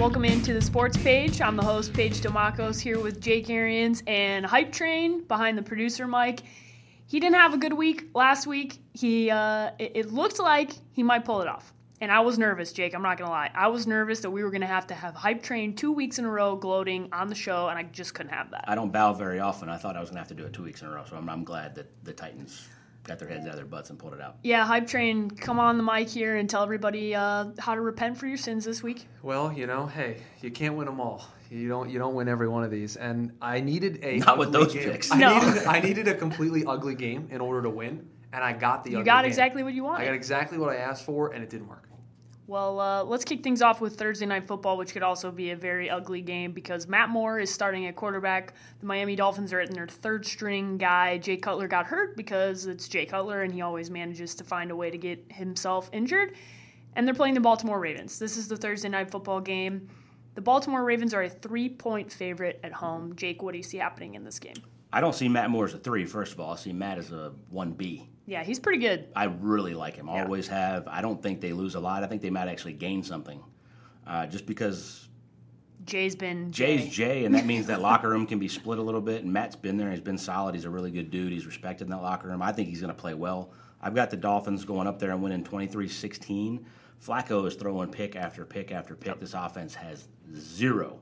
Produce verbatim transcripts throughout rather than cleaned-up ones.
Welcome into the Sports Page. I'm the host, Paige Demakos, here with Jake Arians and Hype Train behind the producer, Mike. He didn't have a good week last week. He uh, it, it looked like he might pull it off. And I was nervous, Jake. I'm not going to lie. I was nervous that we were going to have to have Hype Train two weeks in a row gloating on the show, and I just couldn't have that. I don't bow very often. I thought I was going to have to do it two weeks in a row, so I'm, I'm glad that the Titans got their heads out of their butts and pulled it out. Yeah, Hype Train, come on the mic here and tell everybody uh, how to repent for your sins this week. Well, you know, hey, you can't win them all. You don't. You don't win every one of these. And I needed a not with those game. picks. I no. needed. I needed a completely ugly game in order to win, and I got the. You ugly got game. exactly what you wanted. I got exactly what I asked for, and it didn't work. Well, uh, let's kick things off with Thursday Night Football, which could also be a very ugly game because Matt Moore is starting at quarterback. The Miami Dolphins are in their third string guy. Jay Cutler got hurt because it's Jay Cutler, and he always manages to find a way to get himself injured. And they're playing the Baltimore Ravens. This is the Thursday Night Football game. The Baltimore Ravens are a three-point favorite at home. Jake, what do you see happening in this game? I don't see Matt Moore as a three, first of all. I see Matt as a one B. Yeah, he's pretty good. I really like him. Yeah. Always have. I don't think they lose a lot. I think they might actually gain something. Uh, just because Jay's been Jay. Jay's Jay, and that means that locker room can be split a little bit, and Matt's been there. He's been solid. He's a really good dude. He's respected in that locker room. I think he's going to play well. I've got the Dolphins going up there and winning twenty-three sixteen. Flacco is throwing pick after pick after pick. This offense has zero.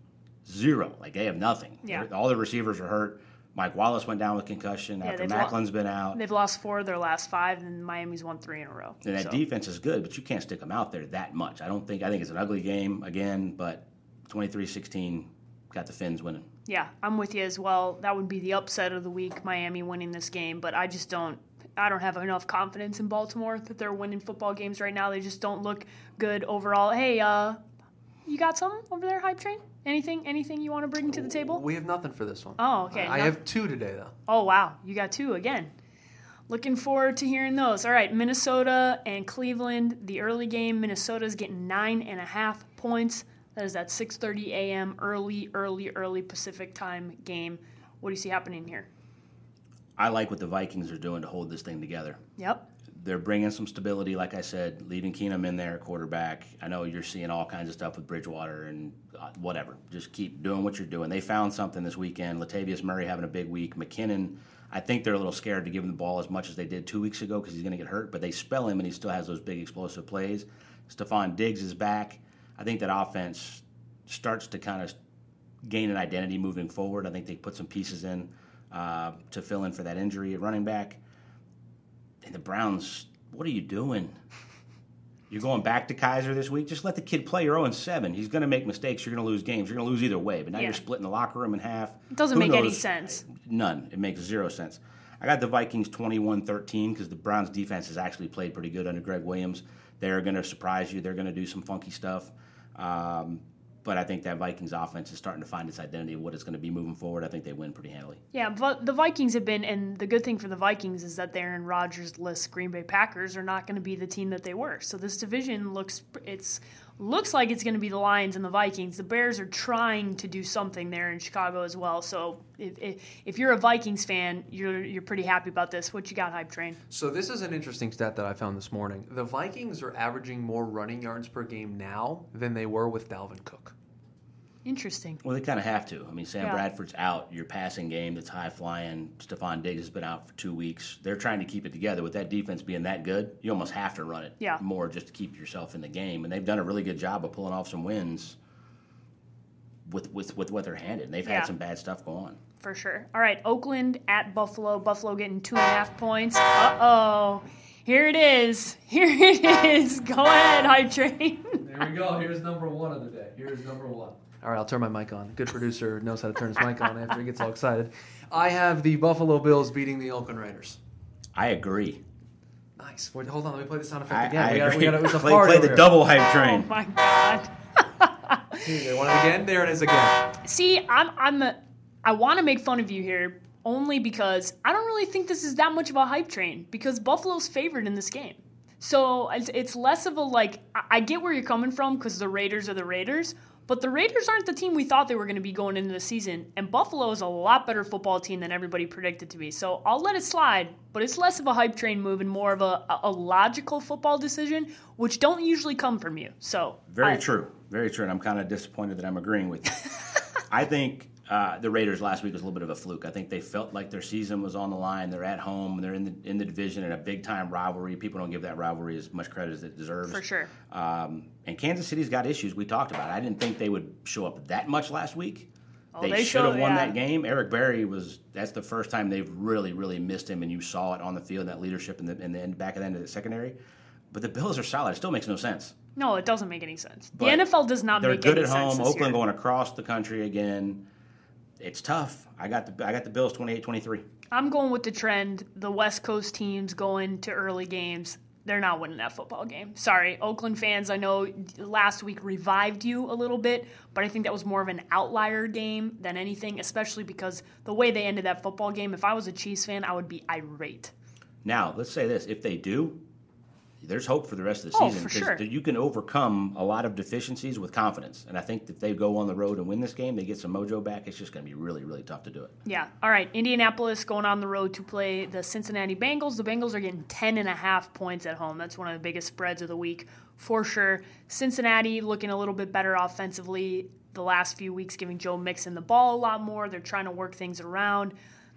Zero. Like, they have nothing. Yeah. All the receivers are hurt. Mike Wallace went down with concussion Yeah, after they've Macklin's lo- been out. They've lost four of their last five, and Miami's won three in a row. And that so. defense is good, but you can't stick them out there that much. I don't think – I think it's an ugly game again, but twenty-three sixteen got the Fins winning. Yeah, I'm with you as well. That would be the upset of the week, Miami winning this game, but I just don't – I don't have enough confidence in Baltimore that they're winning football games right now. They just don't look good overall. Hey, uh, you got something over there, Hype Train? Anything anything you want to bring to the table? We have nothing for this one. Oh, okay. I, I have two today, though. Oh, wow. You got two again. Looking forward to hearing those. All right, Minnesota and Cleveland. The early game, Minnesota's getting nine and a half points. That is that six thirty a.m. early, early, early Pacific time game. What do you see happening here? I like what the Vikings are doing to hold this thing together. Yep. They're bringing some stability, like I said, leaving Keenum in there, quarterback. I know you're seeing all kinds of stuff with Bridgewater and uh, whatever. Just keep doing what you're doing. They found something this weekend. Latavius Murray having a big week. McKinnon, I think they're a little scared to give him the ball as much as they did two weeks ago because he's going to get hurt, but they spell him and he still has those big explosive plays. Stephon Diggs is back. I think that offense starts to kind of gain an identity moving forward. I think they put some pieces in uh, to fill in for that injury at running back. And the Browns, what are you doing? You're going back to Kaiser this week? Just let the kid play. You're oh and seven. He's going to make mistakes. You're going to lose games. You're going to lose either way. But now yeah. you're splitting the locker room in half. It doesn't Who make knows? any sense. None. It makes zero sense. I got the Vikings twenty-one thirteen because the Browns' defense has actually played pretty good under Greg Williams. They're going to surprise you. They're going to do some funky stuff. Um, But I think that Vikings offense is starting to find its identity of what it's going to be moving forward. I think they win pretty handily. Yeah, but the Vikings have been, and the good thing for the Vikings is that the Aaron Rodgers-less Green Bay Packers are not going to be the team that they were. So this division looks it's looks like it's going to be the Lions and the Vikings. The Bears are trying to do something there in Chicago as well. So if if, if you're a Vikings fan, you're you're pretty happy about this. What you got, Hype Train? So this is an interesting stat that I found this morning. The Vikings are averaging more running yards per game now than they were with Dalvin Cook. Interesting. Well, they kind of have to. I mean, Sam Yeah. Bradford's out. Your passing game that's high-flying. Stephon Diggs has been out for two weeks. They're trying to keep it together. With that defense being that good, you almost have to run it Yeah. more just to keep yourself in the game. And they've done a really good job of pulling off some wins with with, with what they're handed. And they've Yeah. had some bad stuff go on. For sure. All right, Oakland at Buffalo. Buffalo getting two and a half points. Uh-oh. Here it is. Here it is. Go ahead, Hype Train. There we go. Here's number one of the day. Here's number one. All right, I'll turn my mic on. Good producer knows how to turn his mic on after he gets all excited. I have the Buffalo Bills beating the Oakland Raiders. I agree. Nice. Wait, hold on. Let me play the sound effect I, again. I we agree. Gotta, we gotta, it's a play party play over the here. double hype train. Oh, my God. Here you go. Want it again? There it is again. See, I'm I'm a, I want to make fun of you here only because I don't really think this is that much of a hype train because Buffalo's favored in this game. So it's, it's less of a like I, I get where you're coming from because the Raiders are the Raiders, But the Raiders aren't the team we thought they were going to be going into the season, and Buffalo is a lot better football team than everybody predicted to be. So I'll let it slide, but it's less of a hype train move and more of a, a logical football decision, which don't usually come from you. So Very I, true. Very true, and I'm kind of disappointed that I'm agreeing with you. I think uh, the Raiders last week was a little bit of a fluke. I think they felt like their season was on the line. They're at home. They're in the in the division in a big-time rivalry. People don't give that rivalry as much credit as it deserves. For sure. Um, and Kansas City's got issues. We talked about it. I didn't think they would show up that much last week. Oh, they they should have showed- won yeah. that game. Eric Berry was – that's the first time they've really, really missed him, and you saw it on the field, that leadership in the, in the end, back at the end of the secondary. But the Bills are solid. It still makes no sense. No, it doesn't make any sense. But the N F L does not they're make good any at sense home. this Oakland year. going across the country again. It's tough. I got the I got the Bills twenty-eight twenty-three. I'm going with the trend. The West Coast teams going to early games. They're not winning that football game. Sorry, Oakland fans, I know last week revived you a little bit, but I think that was more of an outlier game than anything, especially because the way they ended that football game, if I was a Chiefs fan, I would be irate. Now, let's say this. If they do, there's hope for the rest of the Oh, season. for sure. You can overcome a lot of deficiencies with confidence. And I think if they go on the road and win this game, they get some mojo back, it's just going to be really, really tough to do it. Yeah. All right. Indianapolis going on the road to play the Cincinnati Bengals. The Bengals are getting ten and a half points at home. That's one of the biggest spreads of the week for sure. Cincinnati looking a little bit better offensively the last few weeks, giving Joe Mixon the ball a lot more. They're trying to work things around.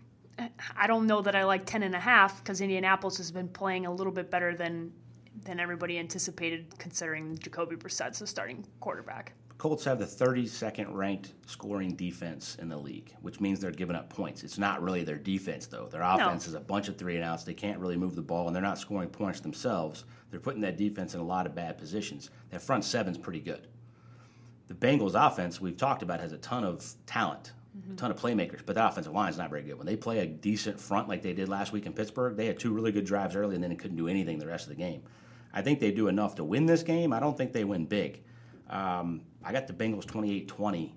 I don't know that I like ten and a half because Indianapolis has been playing a little bit better than than everybody anticipated, considering Jacoby Brissett's the starting quarterback. Colts have the thirty-second ranked scoring defense in the league, which means they're giving up points. It's not really their defense, though. Their offense No. is a bunch of three and outs. They can't really move the ball, and they're not scoring points themselves. They're putting that defense in a lot of bad positions. That front seven's pretty good. The Bengals' offense, we've talked about, has a ton of talent, mm-hmm. a ton of playmakers, but the offensive line is not very good. When they play a decent front like they did last week in Pittsburgh, they had two really good drives early, and then they couldn't do anything the rest of the game. I think they do enough to win this game. I don't think they win big. Um, I got the Bengals twenty-eight twenty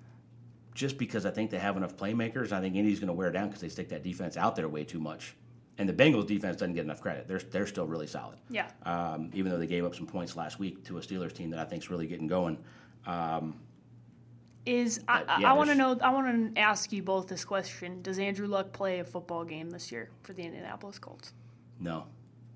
just because I think they have enough playmakers. I think Indy's going to wear down because they stick that defense out there way too much. And the Bengals defense doesn't get enough credit. They're, they're still really solid. Yeah. Um, even though they gave up some points last week to a Steelers team that I think is really getting going. Um, Is I, But, yeah, I want to there's- know. I want to ask you both this question: does Andrew Luck play a football game this year for the Indianapolis Colts? no.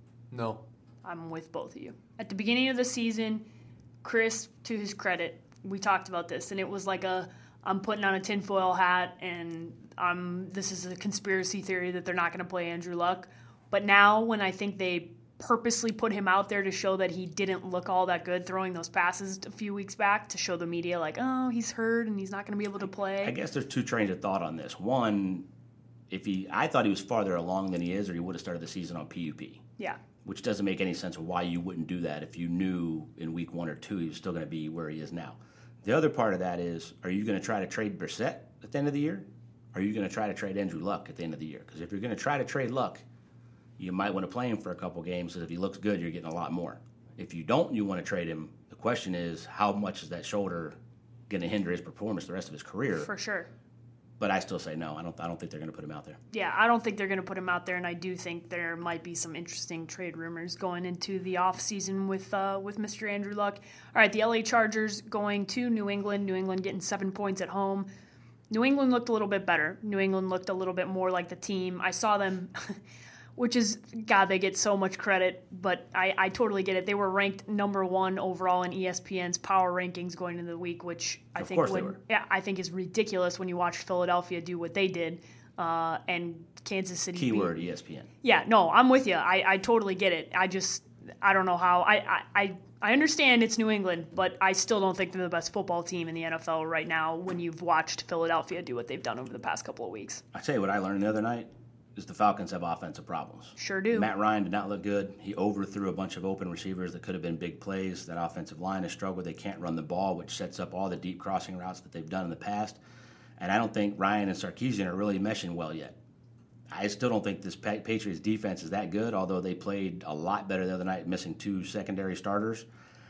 No. I'm with both of you. At the beginning of the season, Chris, to his credit, we talked about this, and it was like a I'm putting on a tinfoil hat, and I'm this is a conspiracy theory that they're not going to play Andrew Luck. But now, when I think they purposely put him out there to show that he didn't look all that good throwing those passes a few weeks back to show the media like, oh, he's hurt and he's not going to be able to play. I guess there's two trains of thought on this. One, if he, I thought he was farther along than he is, or he would have started the season on P U P. Yeah. Which doesn't make any sense of why you wouldn't do that if you knew in week one or two he was still going to be where he is now. The other part of that is, are you going to try to trade Brissett at the end of the year? Or are you going to try to trade Andrew Luck at the end of the year? Because if you're going to try to trade Luck, you might want to play him for a couple games, because if he looks good, you're getting a lot more. If you don't, you want to trade him. The question is, how much is that shoulder going to hinder his performance the rest of his career? For sure. But I still say no. I don't. I don't think they're going to put him out there. Yeah, I don't think they're going to put him out there, and I do think there might be some interesting trade rumors going into the offseason with uh, with Mister Andrew Luck. All right, the L A Chargers going to New England. New England getting seven points at home. New England looked a little bit better. New England looked a little bit more like the team. I saw them, which is, God, they get so much credit, but I, I totally get it. They were ranked number one overall in E S P N's power rankings going into the week, which I Of think course they would, were. yeah, I think is ridiculous when you watch Philadelphia do what they did, uh, and Kansas City. beat- Keyword E S P N. Yeah, no, I'm with you. I, I totally get it. I just I don't know how. I, I, I, I understand it's New England, but I still don't think they're the best football team in the N F L right now when you've watched Philadelphia do what they've done over the past couple of weeks. I tell you what I learned the other night is the Falcons have offensive problems. Sure do. Matt Ryan did not look good. He overthrew a bunch of open receivers that could have been big plays. That offensive line has struggled. They can't run the ball, which sets up all the deep crossing routes that they've done in the past. And I don't think Ryan and Sarkisian are really meshing well yet. I still don't think this Pa- Patriots defense is that good, although they played a lot better the other night, missing two secondary starters.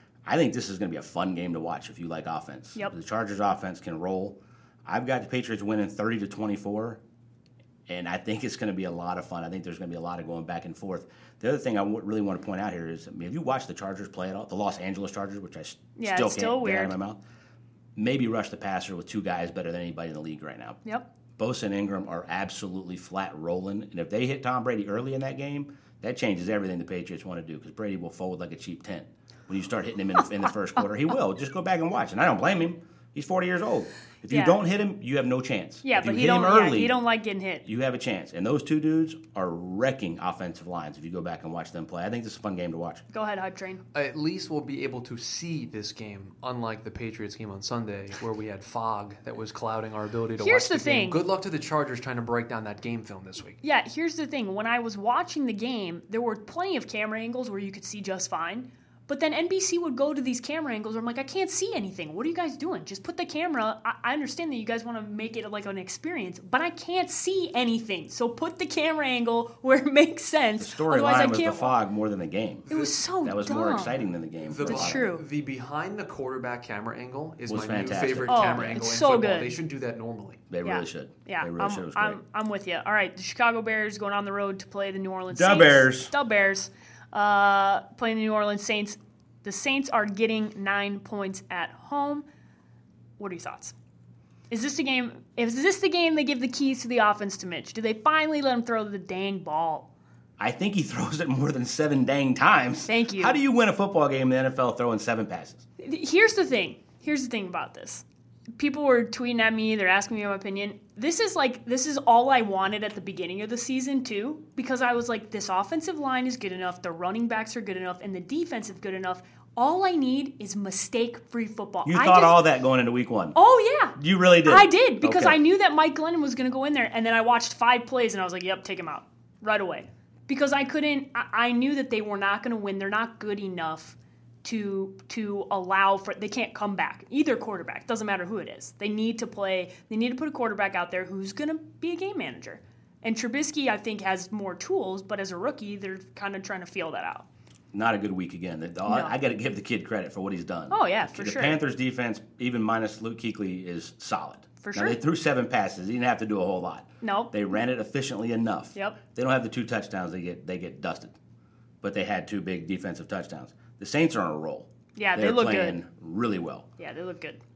I think this is going to be a fun game to watch if you like offense. Yep. The Chargers offense can roll. I've got the Patriots winning thirty to twenty-four. And I think it's going to be a lot of fun. I think there's going to be a lot of going back and forth. The other thing I w- really want to point out here is, I mean, have you watched the Chargers play at all? The Los Angeles Chargers, which I s- Yeah, still it's can't still get weird. out of my mouth. maybe rush the passer with two guys better than anybody in the league right now. Yep. Bosa and Ingram are absolutely flat rolling, and if they hit Tom Brady early in that game, that changes everything the Patriots want to do because Brady will fold like a cheap tent. When you start hitting him in the, in the first quarter, he will. Just go back and watch, and I don't blame him. He's forty years old. If you Yeah. don't hit him, you have no chance. Yeah, if but you he hit don't. him early, yeah, he don't like getting hit. you have a chance. And those two dudes are wrecking offensive lines if you go back and watch them play. I think this is a fun game to watch. Go ahead, Hype Train. At least we'll be able to see this game, unlike the Patriots game on Sunday, where we had fog that was clouding our ability to Here's watch the the, game. thing. Good luck to the Chargers trying to break down that game film this week. Yeah, here's the thing. When I was watching the game, there were plenty of camera angles where you could see just fine. But then N B C would go to these camera angles where I'm like, I can't see anything. What are you guys doing? Just put the camera. I, I understand that you guys want to make it like an experience, but I can't see anything. So put the camera angle where it makes The sense. Otherwise, I storyline was the can't. fog more than the game. It was so That was dumb. more exciting than the game. The, That's true. The behind the quarterback camera angle is Was my fantastic. new favorite Oh, camera it's angle in so football. good. They should do that normally. They Yeah. really should. Yeah, They really I'm, should. It was great. I'm, I'm with you. All right, the Chicago Bears going on the road to play the New Orleans Da Saints. Bears. Da Bears. Uh, playing the New Orleans Saints. The Saints are getting nine points at home. What are your thoughts? Is this the game? Is this the game they give the keys to the offense to Mitch? Do they finally let him throw the dang ball? I think he throws it more than seven dang times. Thank you. How do you win a football game in the N F L throwing seven passes? Here's the thing. Here's the thing about this. People were tweeting at me. They're asking me my opinion. This is like this is all I wanted at the beginning of the season too, because I was like, this offensive line is good enough, the running backs are good enough, and the defense is good enough. All I need is mistake-free football. You I thought just, all that going into week one. Oh yeah, You really did. I did because Okay. I knew that Mike Glennon was going to go in there, and then I watched five plays and I was like, "Yep, take him out right away," because I couldn't. I, I knew that they were not going to win. They're not good enough to to allow for. They can't come back. Either quarterback, doesn't matter who it is. They need to play. They need to put a quarterback out there who's going to be a game manager. And Trubisky, I think, has more tools, but as a rookie, they're kind of trying to feel that out. Not a good week again. The- No. I, I got to give the kid credit for what he's done. Oh, yeah, for the sure. Panthers defense, even minus Luke Kuechly, is solid. For now, sure. They threw seven passes. He didn't have to do a whole lot. Nope. They ran it efficiently enough. Yep. They don't have the two touchdowns. They get they get dusted, but they had two big defensive touchdowns. The Saints are on a roll. Yeah, they They're look playing good. really well. Yeah, they look good.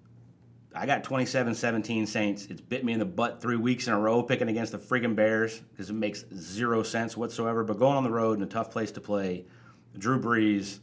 I got twenty-seven seventeen Saints. It's bit me in the butt three weeks in a row picking against the friggin' Bears because it makes zero sense whatsoever. But going on the road in a tough place to play, Drew Brees,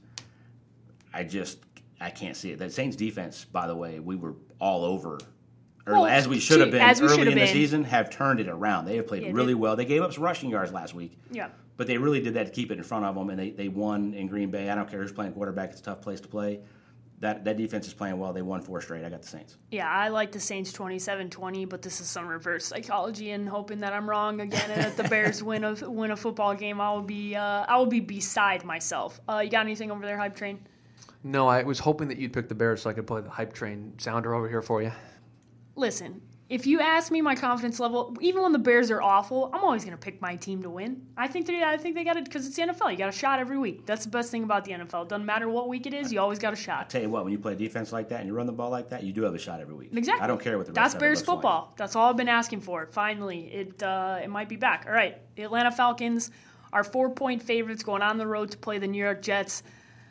I just I can't see it. That Saints defense, by the way, we were all over. Early, Well, as we should have been as we should early have in the been. season, have turned it around. They have played Yeah, really they- well. They gave up some rushing yards last week. Yeah. But they really did that to keep it in front of them, and they, they won in Green Bay. I don't care who's playing quarterback. It's a tough place to play. That that defense is playing well. They won four straight. I got the Saints. Yeah, I like the Saints twenty-seven twenty, but this is some reverse psychology and hoping that I'm wrong again and that the Bears win a win a football game. I will be uh, I will be beside myself. Uh, you got anything over there, Hype Train? No, I was hoping that you'd pick the Bears so I could play the hype train sounder over here for you. Listen, if you ask me my confidence level, even when the Bears are awful, I'm always going to pick my team to win. I think they I think they got it because it's the N F L. You got a shot every week. That's the best thing about the N F L. Doesn't matter what week it is, you always got a shot. Tell you what, when you play defense like that and you run the ball like that, you do have a shot every week. Exactly. I don't care what the That's rest Bears of it looks football. That's all I've been asking for. Finally, it uh, it might be back. All right, the Atlanta Falcons are four-point favorites going on the road to play the New York Jets.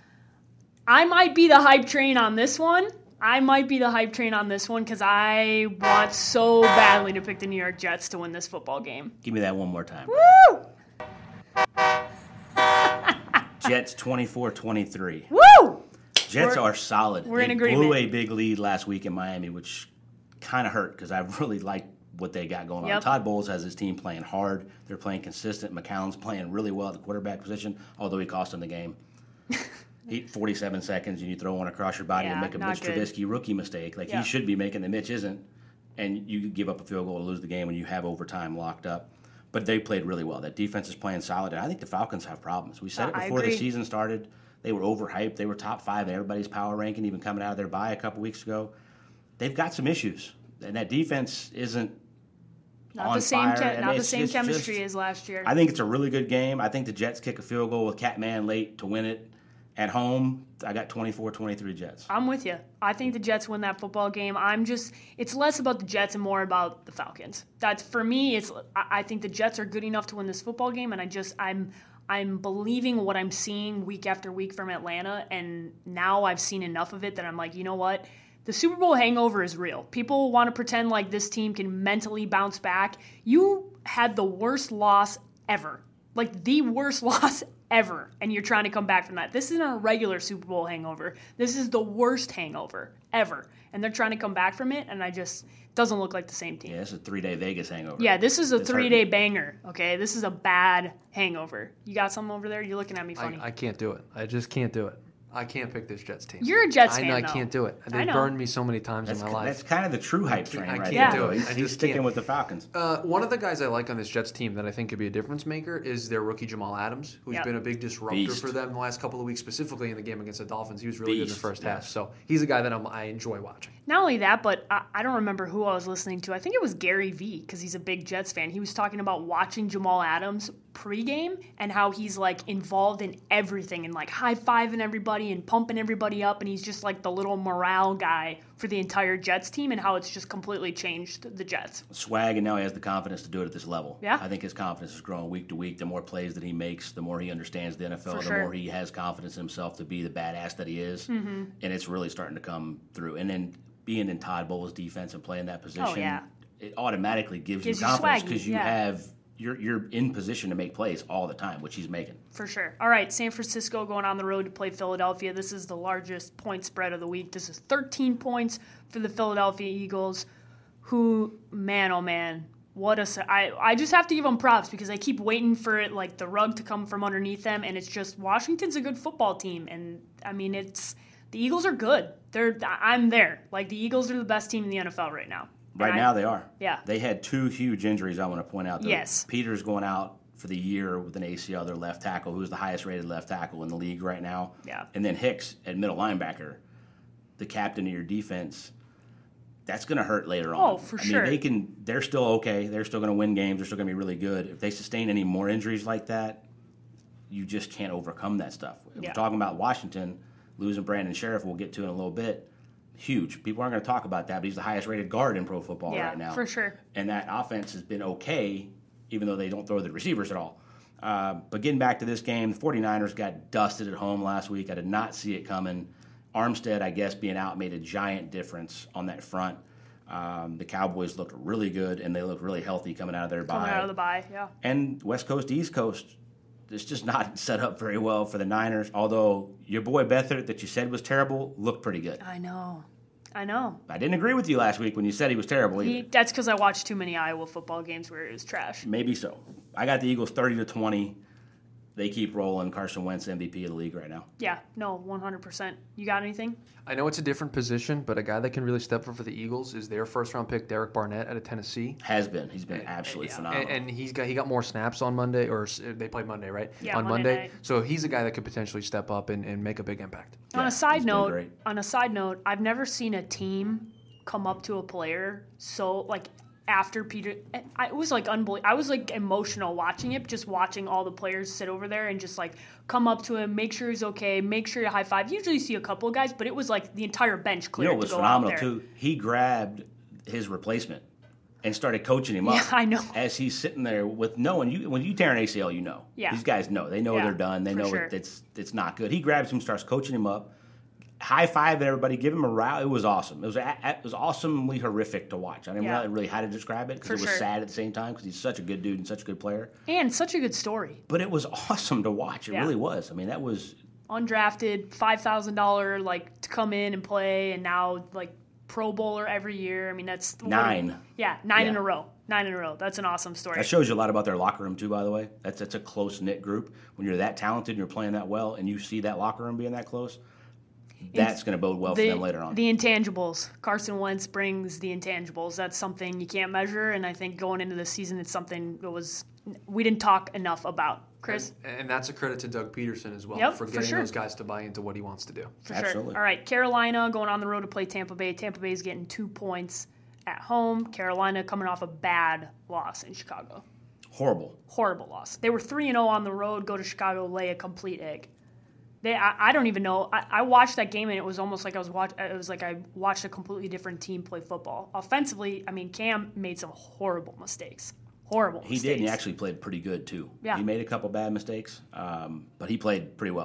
I might be the hype train on this one. I might be the hype train on this one because I want so badly to pick the New York Jets to win this football game. like. Give me that one more time. Woo! Jets twenty-four twenty-three. Woo! Jets We're- are solid. we're they in agreement. blew a big lead last week in Miami, which kind of hurt because I really like what they got going on. Yep. Todd Bowles has his team playing hard. They're playing consistent. McCown's playing really well at the quarterback position, although he cost them the game. Eat forty-seven seconds and you throw one across your body Yeah, and make a not Mitch good. Trubisky rookie mistake. Like Yeah. he should be making that Mitch isn't. And you give up a field goal to lose the game when you have overtime locked up. But they played really well. That defense is playing solid. And I think the Falcons have problems. We said it I before the agree. season started. They were overhyped. They were top five in everybody's power ranking, even coming out of their bye a couple weeks ago. They've got some issues. And that defense isn't Not on the same, fire. che- And not the it's same just- chemistry just- as last year. I think it's a really good game. I think the Jets kick a field goal with Catman late to win it at home. I got twenty-four twenty-three Jets. I'm with you. I think the Jets win that football game. I'm just, it's less about the Jets and more about the Falcons. That's, for me, it's, I I think the Jets are good enough to win this football game, and I just, I'm, I'm believing what I'm seeing week after week from Atlanta, and now I've seen enough of it that I'm like, you know what? The Super Bowl hangover is real. People want to pretend like this team can mentally bounce back. You had the worst loss ever. Like the worst loss ever. And you're trying to come back from that. This isn't a regular Super Bowl hangover. This is the worst hangover ever. And they're trying to come back from it, and I just doesn't look like the same team. Yeah, it's a three-day Vegas hangover. Yeah, this is a It's three-day hurting. banger, okay? This is a bad hangover. You got something over there? You're looking at me funny. I, I can't do it. I just can't do it. I can't pick this Jets team. You're a Jets I fan, know I though. can't do it. I They know. burned me so many times That's, in my that's life. kind of the true hype train I right can't there. do it. He's, I he's just sticking can't. with the Falcons. Uh, one of the guys I like on this Jets team that I think could be a difference maker is their rookie Jamal Adams, who's Yep. been a big disruptor Beast. for them the last couple of weeks, specifically in the game against the Dolphins. He was really good in the Beast, first yeah. half. So he's a guy that I'm, I enjoy watching. Not only that, but I, I don't remember who I was listening to. I think it was Gary Vee, because he's a big Jets fan. He was talking about watching Jamal Adams pregame and how he's like involved in everything and like high-fiving everybody and pumping everybody up, and he's just like the little morale guy for the entire Jets team, and how it's just completely changed the Jets. Swag, and now he has the confidence to do it at this level. Yeah. I think his confidence is growing week to week. The more plays that he makes, the more he understands the N F L, For the sure. more he has confidence in himself to be the badass that he is. Mm-hmm. And it's really starting to come through. And then being in Todd Bowles' defense and playing that position, Oh, yeah. it automatically gives, Gives you you confidence swaggy, because you yeah. have you're you're in position to make plays all the time, which he's making. For sure. All right, San Francisco going on the road to play Philadelphia. This is the largest point spread of the week. This is thirteen points for the Philadelphia Eagles, who, man, oh, man, what a se- I, I just have to give them props because I keep waiting for it, like the rug to come from underneath them, and it's just Washington's a good football team, and I mean it's the Eagles are good. They're I'm there. Like the Eagles are the best team in the N F L right now. Right And I- now they are. Yeah. They had two huge injuries I want to point out. though. Yes. Peters going out for the year with an A C L, their left tackle, who's the highest rated left tackle in the league right now. Yeah. And then Hicks at middle linebacker, the captain of your defense. That's going to hurt later on. Oh, for I sure. mean, they can. They're still okay. They're still going to win games. They're still going to be really good. If they sustain any more injuries like that, you just can't overcome that stuff. If Yeah. we're talking about Washington losing Brandon Sheriff, we'll get to in a little bit. Huge. People aren't going to talk about that, but he's the highest rated guard in pro football Yeah, right now. for sure. And that offense has been okay, even though they don't throw the receivers at all. Uh, but getting back to this game, the 49ers got dusted at home last week. I did not see it coming. Armstead, I guess, being out made a giant difference on that front. Um, the Cowboys looked really good, and they looked really healthy coming out of their bye. Coming out of the bye, yeah. And West Coast, East Coast, it's just not set up very well for the Niners, although your boy Beathard that you said was terrible looked pretty good. I know. I know. I didn't agree with you last week when you said he was terrible either. He, that's because I watched too many Iowa football games where it was trash. Maybe so. I got the Eagles thirty to twenty. They keep rolling. Carson Wentz, M V P of the league right now. Yeah, no, one hundred percent. You got anything? I know it's a different position, but a guy that can really step up for the Eagles is their first-round pick, Derek Barnett, out of Tennessee. Has been. He's been absolutely Yeah, phenomenal. And, and he's got he got more snaps on Monday, or s- they played Monday, right? Yeah, on Monday Monday. night. So he's a guy that could potentially step up and, and make a big impact. on Yeah, a side he's been note, great. on a side note, I've never seen a team come up to a player so like after Peter. I, it was like unbelievable. I was like emotional watching it, just watching all the players sit over there and just like come up to him, make sure he's okay, make sure you high five. Usually you see a couple of guys, but it was like the entire bench you cleared know what was to go out phenomenal, there. too? He grabbed his replacement and started coaching him up. Yeah, I know. As he's sitting there with knowing you, when you tear an A C L, you know. Yeah. These guys know. They know Yeah, they're done. They for know sure. it, it's it's not good. He grabs him, starts coaching him up, high five everybody, give him a row. It was awesome. It was a, it was awesomely horrific to watch. I didn't Yeah. know really how to describe it because For it was sure. sad at the same time because he's such a good dude and such a good player. And such a good story. But it was awesome to watch. It Yeah. really was. I mean, that was Undrafted, five thousand dollars like to come in and play, and now like Pro Bowler every year. I mean, that's Nine. Yeah, nine in Yeah. a row. Nine in a row. That's an awesome story. that shows you a lot about their locker room too. By the way, that's that's a close knit group. When you're that talented and you're playing that well, and you see that locker room being that close, that's going to bode well the, for them later on. The intangibles. Carson Wentz brings the intangibles. That's something you can't measure, and I think going into the season, it's something that was we didn't talk enough about. Chris? And, and that's a credit to Doug Peterson as well Yep, for for getting sure. those guys to buy into what he wants to do. For Absolutely. sure. All right, Carolina going on the road to play Tampa Bay. Tampa Bay is getting two points at home. Carolina coming off a bad loss in Chicago. Horrible. Horrible loss. They were three and oh on the road, go to Chicago, lay a complete egg. They, I, I don't even know. I, I watched that game and it was almost like I was watch. It was like I watched a completely different team play football. Offensively, I mean, Cam made some horrible mistakes. Horrible He mistakes. did, and he actually played pretty good too. Yeah. He made a couple bad mistakes, um, but he played pretty well.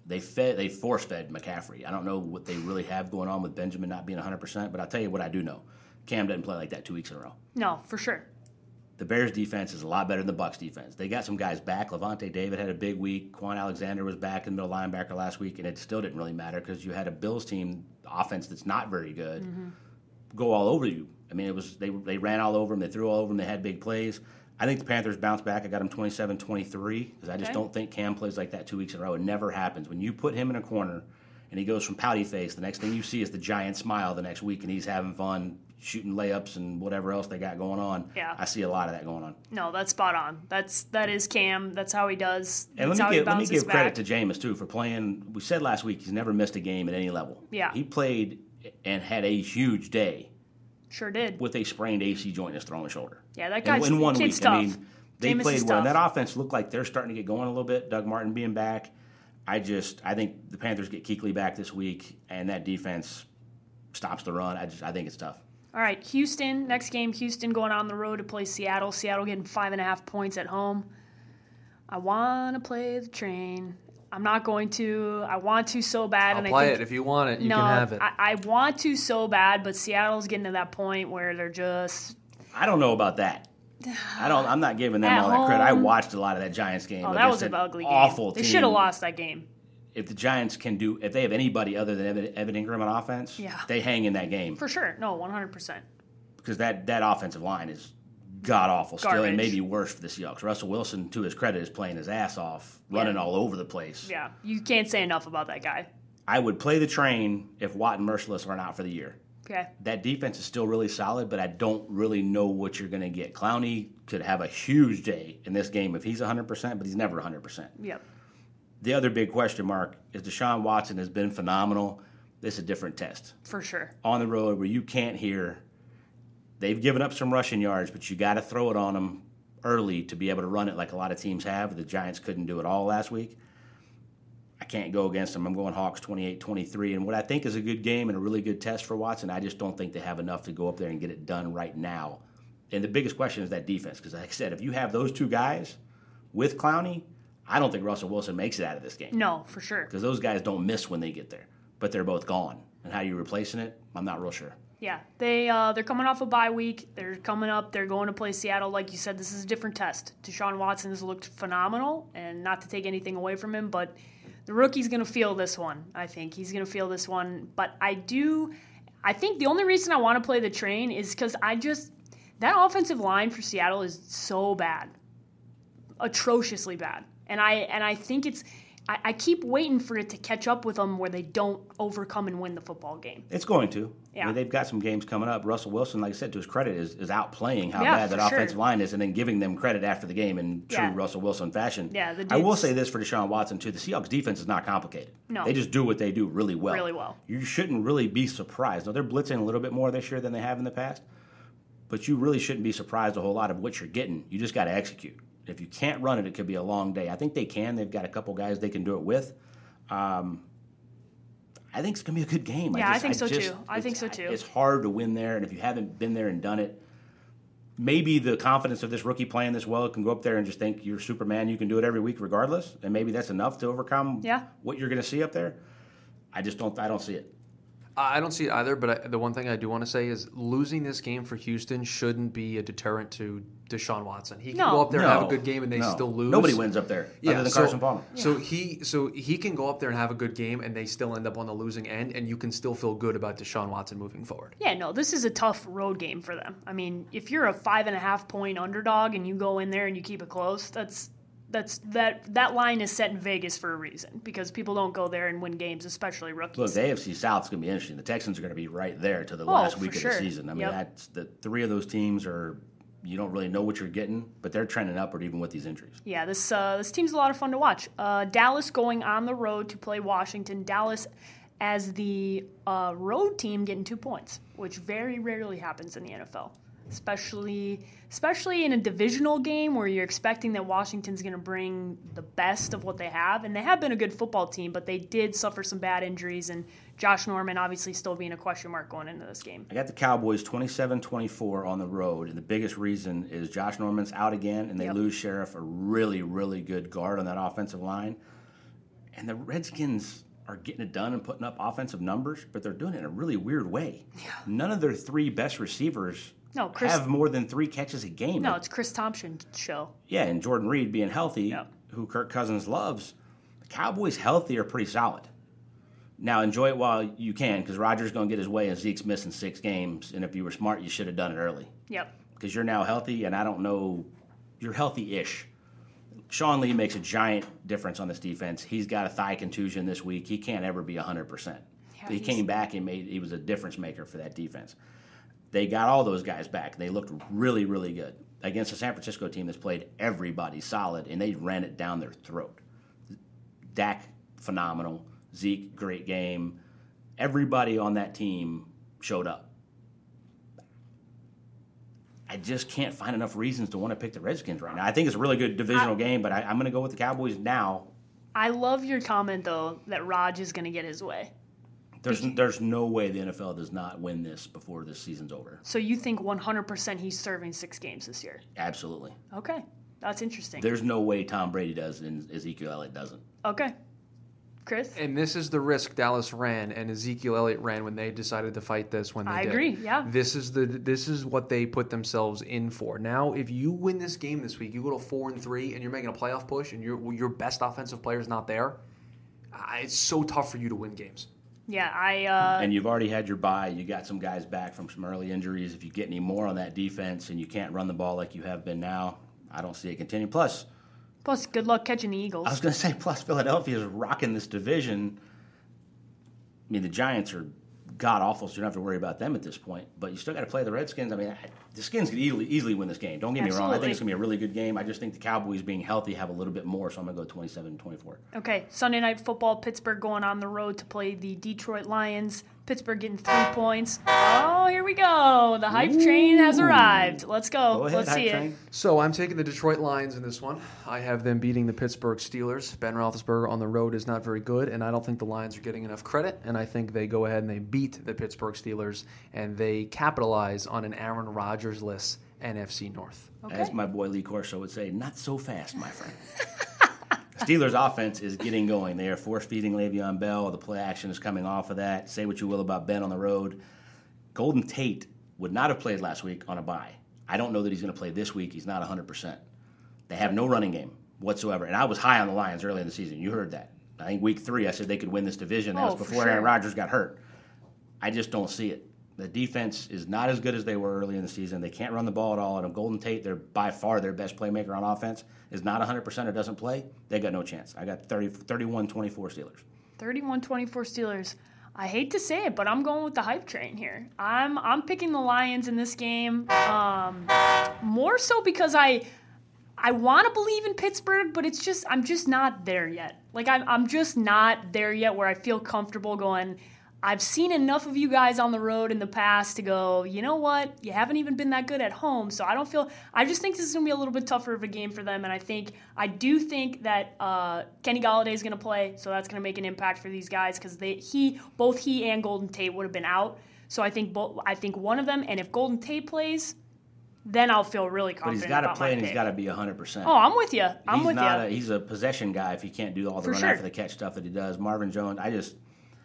They fed, they force-fed McCaffrey. I don't know what they really have going on with Benjamin not being one hundred percent, but I'll tell you what I do know. Cam doesn't play like that two weeks in a row. No, for sure. The Bears' defense is a lot better than the Bucs' defense. They got some guys back. Levante David had a big week. Quan Alexander was back in the middle linebacker last week, and it still didn't really matter because you had a Bills team offense that's not very good mm-hmm. go all over you. I mean, it was they they ran all over them. They threw all over them. They had big plays. I think the Panthers bounced back. I got them twenty-seven twenty-three because I just okay. don't think Cam plays like that two weeks in a row. It never happens. When you put him in a corner and he goes from pouty face, the next thing you see is the giant smile the next week, and he's having fun shooting layups and whatever else they got going on. Yeah. I see a lot of that going on. No, that's spot on. That's that is Cam. That's how he does. And that's let me how give, let me give back. credit to Jameis too for playing. We said last week he's never missed a game at any level. Yeah. He played and had a huge day. Sure did. With a sprained A C joint in his throwing shoulder. Yeah, that guy's in, in one week. Tough. I mean, they Jameis played well. And tough. that offense looked like they're starting to get going a little bit. Doug Martin being back. I just I think the Panthers get Kuechly back this week, and that defense stops the run. I just I think it's tough. All right, Houston, next game, Houston going on the road to play Seattle. Seattle getting five and a half points at home. I want to play the train. I'm not going to. I want to so bad. I'll and play I think, it. If you want it, you no, can have it. I, I want to so bad, but Seattle's getting to that point where they're just... I don't know about that. I don't. I'm not giving them At all that credit. I home- watched a lot of that Giants game. Oh, that was against an an ugly game. awful They team. should have lost that game. If the Giants can do, if they have anybody other than Evan, Evan Ingram on offense, Yeah. they hang in that game. For sure. No, one hundred percent. Because that, that offensive line is god awful still, Garbage. and maybe worse for the Seahawks. Russell Wilson, to his credit, is playing his ass off, running Yeah. all over the place. Yeah, you can't say enough about that guy. I would play the train if Watt and Merciless aren't out for the year. Okay. That defense is still really solid, but I don't really know what you're going to get. Clowney could have a huge day in this game if he's one hundred percent, but he's never one hundred percent. Yep. The other big question mark is Deshaun Watson has been phenomenal. This is a different test. For sure. On the road where you can't hear. They've given up some rushing yards, but you got to throw it on them early to be able to run it like a lot of teams have. The Giants couldn't do it all last week. I can't go against them. I'm going Hawks twenty-eight twenty-three. And what I think is a good game and a really good test for Watson, I just don't think they have enough to go up there and get it done right now. And the biggest question is that defense. Because like I said, if you have those two guys with Clowney, I don't think Russell Wilson makes it out of this game. No, for sure. Because those guys don't miss when they get there. But they're both gone. And how you replacing it, I'm not real sure. Yeah, they, uh, they're coming off a bye week. They're coming up. They're going to play Seattle. Like you said, this is a different test. Deshaun Watson has looked phenomenal, and not to take anything away from him, but the rookie's going to feel this one, I think. He's going to feel this one. But I do – I think the only reason I want to play the train is because I just – that offensive line for Seattle is so bad, atrociously bad. And I and I think it's – I keep waiting for it to catch up with them where they don't overcome and win the football game. It's going to. Yeah. I mean, they've got some games coming up. Russell Wilson, like I said, to his credit, is, is outplaying how Yeah, bad that for sure. offensive line is and then giving them credit after the game in true Yeah. Russell Wilson fashion. Yeah, the I will dude's- say this for Deshaun Watson, too. The Seahawks defense is not complicated. No. They just do what they do really well. Really well. You shouldn't really be surprised. Now, they're blitzing a little bit more this year than they have in the past, but you really shouldn't be surprised a whole lot of what you're getting. You just got to execute. If you can't run it, it could be a long day. I think they can. They've got a couple guys they can do it with. Um, I think it's going to be a good game. Yeah, I just, think so, just, too. I think so, it's- too. It's hard to win there, and if you haven't been there and done it, maybe the confidence of this rookie playing this well can go up there and just think you're Superman, you can do it every week regardless, and maybe that's enough to overcome Yeah. what you're going to see up there. I just don't. I don't see it. I don't see it either, but I, the one thing I do want to say is losing this game for Houston shouldn't be a deterrent to Deshaun Watson. He can No. go up there and No, have a good game and they no. still lose. Nobody wins up there other than so, Carson Palmer. So he so he can go up there and have a good game and they still end up on the losing end, and you can still feel good about Deshaun Watson moving forward. Yeah, no, this is a tough road game for them. I mean, if you're a five and a half point underdog and you go in there and you keep it close, that's that's that that line is set in Vegas for a reason because people don't go there and win games, especially rookies. Look, the A F C South is going to be interesting. The Texans are going to be right there to the Oh, last for week of sure. the season. I mean, Yep. that's the three of those teams are. You don't really know what you're getting, but they're trending upward even with these injuries. Yeah, this uh, this team's a lot of fun to watch. Uh, Dallas going on the road to play Washington. Dallas as the uh, road team getting two points, which very rarely happens in the N F L, especially especially in a divisional game where you're expecting that Washington's going to bring the best of what they have. And they have been a good football team, but they did suffer some bad injuries, and Josh Norman obviously still being a question mark going into this game. I got the Cowboys twenty-seven twenty-four on the road, and the biggest reason is Josh Norman's out again, and they Yep. lose Sheriff, a really, really good guard on that offensive line. And the Redskins are getting it done and putting up offensive numbers, but they're doing it in a really weird way. Yeah. None of their three best receivers no, Chris, have more than three catches a game. No, it's Chris Thompson's show. Yeah, and Jordan Reed being healthy, yep. who Kirk Cousins loves. The Cowboys healthy are pretty solid. Now, enjoy it while you can, because Rodgers going to get his way and Zeke's missing six games, and if you were smart, you should have done it early. Yep. Because you're now healthy, and I don't know, you're healthy-ish. Sean Lee makes a giant difference on this defense. He's got a thigh contusion this week. He can't ever be one hundred percent. Yeah, he came back and made he was a difference maker for that defense. They got all those guys back. They looked really, really good against a San Francisco team that's played everybody solid, and they ran it down their throat. Dak, phenomenal. Zeke, great game. Everybody on that team showed up. I just can't find enough reasons to want to pick the Redskins right now. I think it's a really good divisional I, game, but I, I'm going to go with the Cowboys now. I love your comment, though, that Raj is going to get his way. There's there's no way the N F L does not win this before this season's over. So you think one hundred percent he's serving six games this year? Absolutely. Okay. That's interesting. There's no way Tom Brady does and Ezekiel Elliott doesn't. Okay. Chris? And this is the risk Dallas ran and Ezekiel Elliott ran when they decided to fight this when they I did. agree, yeah. This is the this is what they put themselves in for. Now, if you win this game this week, you go to four and three and you're making a playoff push and your your best offensive player is not there, it's so tough for you to win games. Yeah, I uh... And you've already had your bye. You got some guys back from some early injuries. If you get any more on that defense and you can't run the ball like you have been now, I don't see it continue. Plus, Plus, good luck catching the Eagles. I was going to say, plus Philadelphia is rocking this division. I mean, the Giants are god-awful, so you don't have to worry about them at this point. But you still got to play the Redskins. I mean, the Skins could easily, easily win this game. Don't get Absolutely. me wrong. I think it's going to be a really good game. I just think the Cowboys being healthy have a little bit more, so I'm going to go twenty-seven twenty-four. Okay, Sunday Night Football, Pittsburgh going on the road to play the Detroit Lions. Pittsburgh getting three points. Oh, here we go. The hype Ooh. train has arrived. Let's go. go ahead, Let's see train. it. So I'm taking the Detroit Lions in this one. I have them beating the Pittsburgh Steelers. Ben Roethlisberger on the road is not very good, and I don't think the Lions are getting enough credit. And I think they go ahead and they beat the Pittsburgh Steelers, and they capitalize on an Aaron Rodgers-less N F C North. Okay. As my boy Lee Corso would say, not so fast, my friend. Steelers offense is getting going. They are force-feeding Le'Veon Bell. The play action is coming off of that. Say what you will about Ben on the road. Golden Tate would not have played last week on a bye. I don't know that he's going to play this week. He's not one hundred percent. They have no running game whatsoever. And I was high on the Lions early in the season. You heard that. I think week three I said they could win this division. That oh, was before sure. Aaron Rodgers got hurt. I just don't see it. The defense is not as good as they were early in the season. They can't run the ball at all. And Golden Tate, they're by far their best playmaker on offense, is not one hundred percent or doesn't play. They got no chance. I got thirty, thirty-one twenty-four Steelers. thirty-one twenty-four Steelers. I hate to say it, but I'm going with the hype train here. I'm I'm picking the Lions in this game, um, more so because I I want to believe in Pittsburgh, but it's just I'm just not there yet. Like I'm I'm just not there yet where I feel comfortable going. I've seen enough of you guys on the road in the past to go, you know what? You haven't even been that good at home, so I don't feel – I just think this is going to be a little bit tougher of a game for them, and I think – I do think that uh, Kenny Golladay is going to play, so that's going to make an impact for these guys because they he both he and Golden Tate would have been out. So I think both, I think one of them, and if Golden Tate plays, then I'll feel really confident. But he's got to play and pick. he's got to be one hundred percent. Oh, I'm with you. I'm he's with not you. A, he's a possession guy if he can't do all the for run sure. after the catch stuff that he does. Marvin Jones, I just –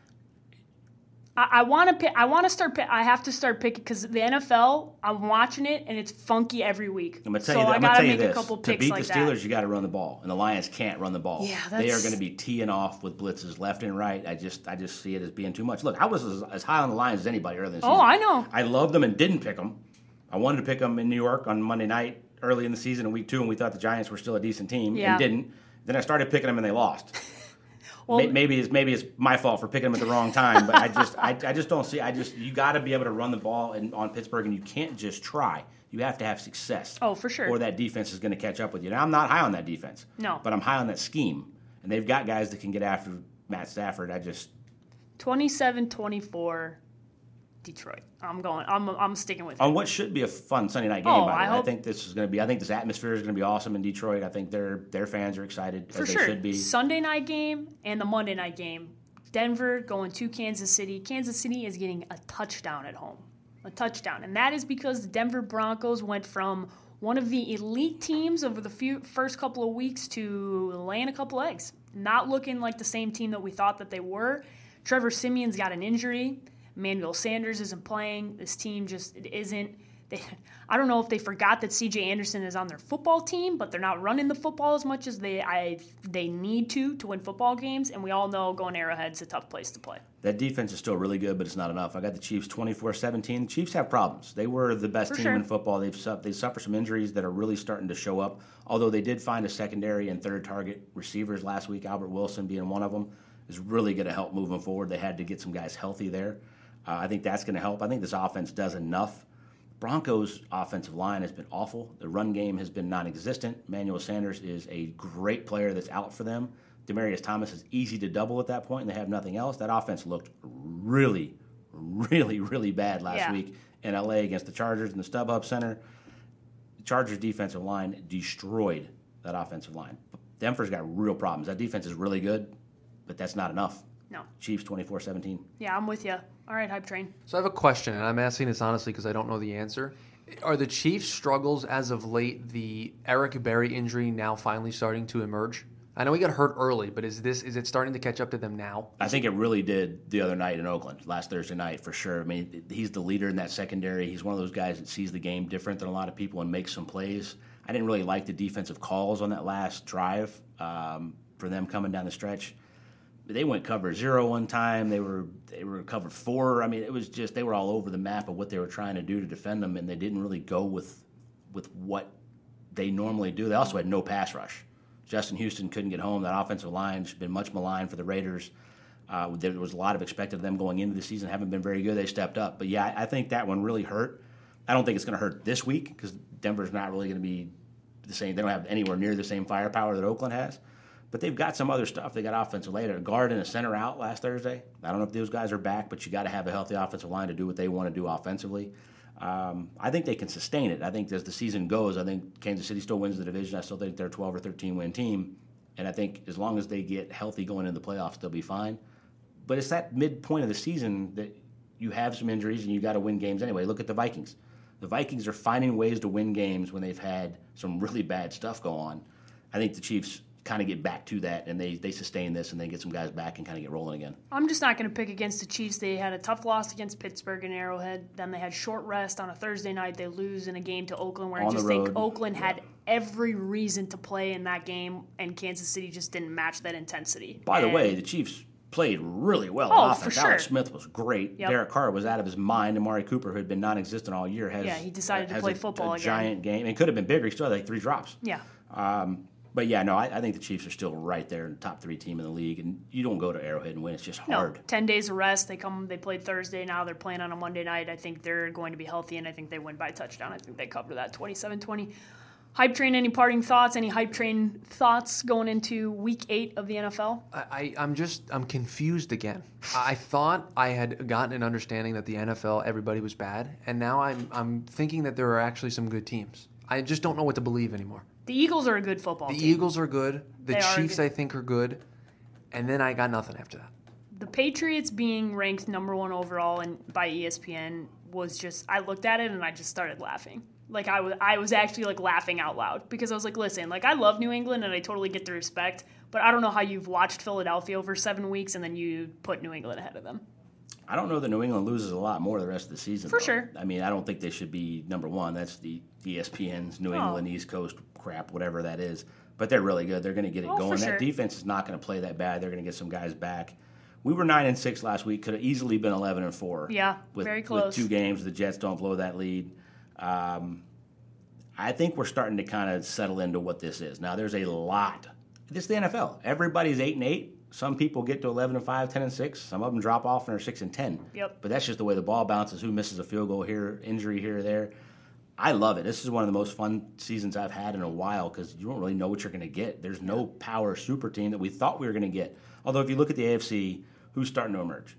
I, I want to pick. I want to start. Pick, I have to start picking because the N F L. I'm watching it and it's funky every week. I'm gonna tell so you. That, I I'm gotta gonna tell make you this. a couple to picks beat like the Steelers, that. you got to run the ball, and the Lions can't run the ball. Yeah, they are that's... going to be teeing off with blitzes left and right. I just, I just see it as being too much. Look, I was as, as high on the Lions as anybody early in the season. Oh, I know. I loved them and didn't pick them. I wanted to pick them in New York on Monday night early in the season in week two, and we thought the Giants were still a decent team, yeah. and didn't. Then I started picking them, and they lost. Well, maybe it's maybe it's my fault for picking them at the wrong time, but I just I, I just don't see. I just you got to be able to run the ball in, on Pittsburgh, and you can't just try. You have to have success. Oh, for sure. Or that defense is going to catch up with you. Now I'm not high on that defense. No. But I'm high on that scheme, and they've got guys that can get after Matt Stafford. I just twenty-seven twenty-four Detroit. I'm going. I'm I'm sticking with it. On what should be a fun Sunday night game. Oh, by the I way, hope... I think this is going to be. I think this atmosphere is going to be awesome in Detroit. I think their their fans are excited for as sure. they should be. Sunday night game and the Monday night game. Denver going to Kansas City. Kansas City is getting a touchdown at home, a touchdown, and that is because the Denver Broncos went from one of the elite teams over the few, first couple of weeks to laying a couple eggs. not looking like the same team that we thought that they were. Trevor Siemian's got an injury. Emmanuel Sanders isn't playing. This team just it isn't. They, I don't know if they forgot that C J Anderson is on their football team, but they're not running the football as much as they I they need to to win football games. And we all know going Arrowhead's a tough place to play. That defense is still really good, but it's not enough. I got the Chiefs twenty-four seventeen. The Chiefs have problems. They were the best For team sure. in football. They've su- they suffered some injuries that are really starting to show up, although they did find a secondary and third target receivers last week, Albert Wilson being one of them, is really going to help moving forward. They had to get some guys healthy there. Uh, I think that's going to help. I think this offense does enough. Broncos' offensive line has been awful. The run game has been non-existent. Emmanuel Sanders is a great player that's out for them. Demaryius Thomas is easy to double at that point, and they have nothing else. That offense looked really, really, really bad last Yeah. week in L A against the Chargers in the StubHub Center. The Chargers' defensive line destroyed that offensive line. Denver's got real problems. That defense is really good, but that's not enough. No. Chiefs twenty-four seventeen. Yeah, I'm with you. All right, Hype Train. So I have a question, and I'm asking this honestly because I don't know the answer. Are the Chiefs' struggles as of late, the Eric Berry injury now finally starting to emerge? I know he got hurt early, but is this is it starting to catch up to them now? I think it really did the other night in Oakland, last Thursday night, for sure. I mean, he's the leader in that secondary. He's one of those guys that sees the game different than a lot of people and makes some plays. I didn't really like the defensive calls on that last drive um, for them coming down the stretch. They went cover zero one time. They were they were cover four. I mean, it was just they were all over the map of what they were trying to do to defend them, and they didn't really go with with what they normally do. They also had no pass rush. Justin Houston couldn't get home. That offensive line has been much maligned for the Raiders. Uh, there was a lot of expected of them going into the season. Haven't been very good. They stepped up. But, yeah, I think that one really hurt. I don't think it's going to hurt this week because Denver's not really going to be the same. They don't have anywhere near the same firepower that Oakland has. But they've got some other stuff. They got offensive later. A guard and a center out last Thursday. I don't know if those guys are back, but you got to have a healthy offensive line to do what they want to do offensively. Um, I think they can sustain it. I think as the season goes, I think Kansas City still wins the division. I still think they're a twelve or thirteen win team. And I think as long as they get healthy going into the playoffs, they'll be fine. But it's that midpoint of the season that you have some injuries and you got to win games anyway. Look at the Vikings. The Vikings are finding ways to win games when they've had some really bad stuff go on. I think the Chiefs kind of get back to that, and they, they sustain this, and they get some guys back and kind of get rolling again. I'm just not going to pick against the Chiefs. They had a tough loss against Pittsburgh and Arrowhead. Then they had short rest on a Thursday night. They lose in a game to Oakland where On I just the think road. Oakland had every reason to play in that game, and Kansas City just didn't match that intensity. By the And- way, the Chiefs played really well Oh, on offense. for sure. Alex Smith was great. Yep. Derek Carr was out of his mind. Amari Cooper, who had been non-existent all year, has Yeah, he decided to has play a, football a again. giant game. It could have been bigger. He still had like three drops. Yeah. Um, but yeah, no, I, I think the Chiefs are still right there in the top three team in the league, and you don't go to Arrowhead and win. It's just No, hard. ten days of rest. They come. They played Thursday. Now they're playing on a Monday night. I think they're going to be healthy, and I think they win by a touchdown. I think they cover that twenty-seven twenty. Hype Train, any parting thoughts? Any Hype Train thoughts going into week eight of the N F L? I, I, I'm just I'm confused again. I thought I had gotten an understanding that the N F L everybody was bad, and now I'm I'm thinking that there are actually some good teams. I just don't know what to believe anymore. The Eagles are a good football The team. Eagles are good. The They are Chiefs, good. I think, are good. And then I got nothing after that. The Patriots being ranked number one overall and by E S P N was just, I looked at it and I just started laughing. Like I was, I was actually like laughing out loud because I was like, listen, like I love New England and I totally get the respect, but I don't know how you've watched Philadelphia over seven weeks and then you put New England ahead of them. I don't know that New England loses a lot more the rest of the season. For though. sure. I mean, I don't think they should be number one. That's the E S P N's New Oh. England East Coast crap, whatever that is. But they're really good. They're going to get it Oh, for going. sure. That defense is not going to play that bad. They're going to get some guys back. We were nine and six last week. Could have easily been eleven and four. Yeah, with, very close. With two games, the Jets don't blow that lead. Um, I think we're starting to kind of settle into what this is. Now, there's a lot. This is the N F L. Everybody's eight and eight. Some people get to eleven and five, ten and six. Some of them drop off and are six and ten. Yep. But that's just the way the ball bounces. Who misses a field goal here, injury here or there. I love it. This is one of the most fun seasons I've had in a while because you don't really know what you're going to get. There's no power super team that we thought we were going to get. Although if you look at the A F C, who's starting to emerge?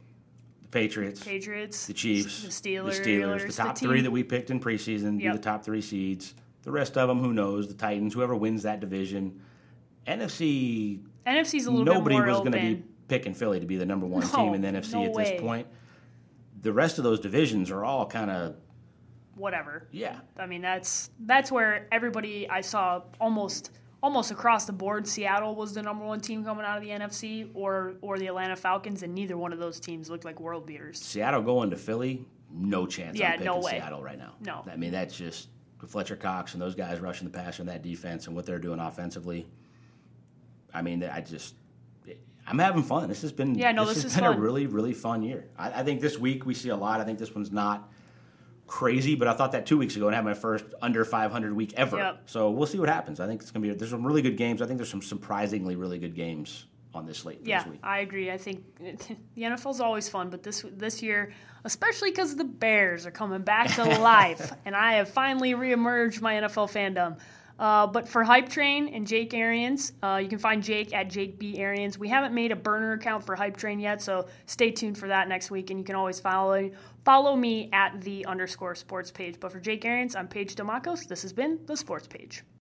The Patriots, Patriots, the Chiefs, the Steelers, the, Steelers, the top team- three that we picked in preseason, Yep. be the top three seeds. The rest of them, who knows? The Titans, whoever wins that division. N F C, N F C's a little nobody bit more was open. going to be picking Philly to be the number one No, team in the N F C no at way. this point. The rest of those divisions are all kind of, Whatever. yeah. I mean, that's that's where everybody I saw almost almost across the board, Seattle was the number one team coming out of the N F C, or or the Atlanta Falcons, and neither one of those teams looked like world beaters. Seattle going to Philly, no chance. Yeah, I'm picking no way. Seattle right now. No. I mean, that's just Fletcher Cox and those guys rushing the passer in that defense and what they're doing offensively. I mean, I just, I'm having fun. This has been, yeah, no, this, this has is been fun. a really, really fun year. I, I think this week we see a lot. I think this one's not crazy, but I thought that two weeks ago and had my first under five hundred week ever. Yep. So we'll see what happens. I think it's going to be, there's some really good games. I think there's some surprisingly really good games on this slate for Yeah, this week. I agree. I think the N F L is always fun, but this this year, especially because the Bears are coming back to life, and I have finally reemerged my N F L fandom. Uh, but for Hype Train and Jake Arians, uh, you can find Jake at Jake B. Arians. We haven't made a burner account for Hype Train yet, so stay tuned for that next week, and you can always follow follow me at the underscore sports page. But for Jake Arians, I'm Paige Demakos. This has been The Sports Page.